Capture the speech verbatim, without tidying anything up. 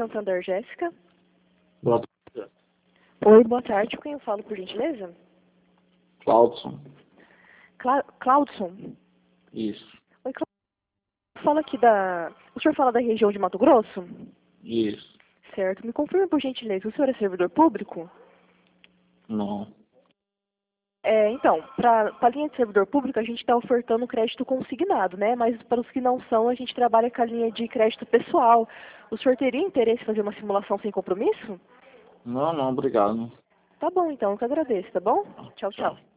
Santander, Jéssica. Boa tarde. Oi, boa tarde. Com quem eu falo, por gentileza? Claudson. Cla Claudson? Isso. Oi, Claudson. Fala aqui da... O senhor fala da região de Mato Grosso? Isso. Certo. Me confirme, por gentileza, o senhor é servidor público? Não. É, então, para a linha de servidor público, a gente está ofertando crédito consignado, né? Mas para os que não são, a gente trabalha com a linha de crédito pessoal. O senhor teria interesse em fazer uma simulação sem compromisso? Não, não, obrigado. Tá bom, então, eu que agradeço, tá bom? Tchau, Tchau. tchau.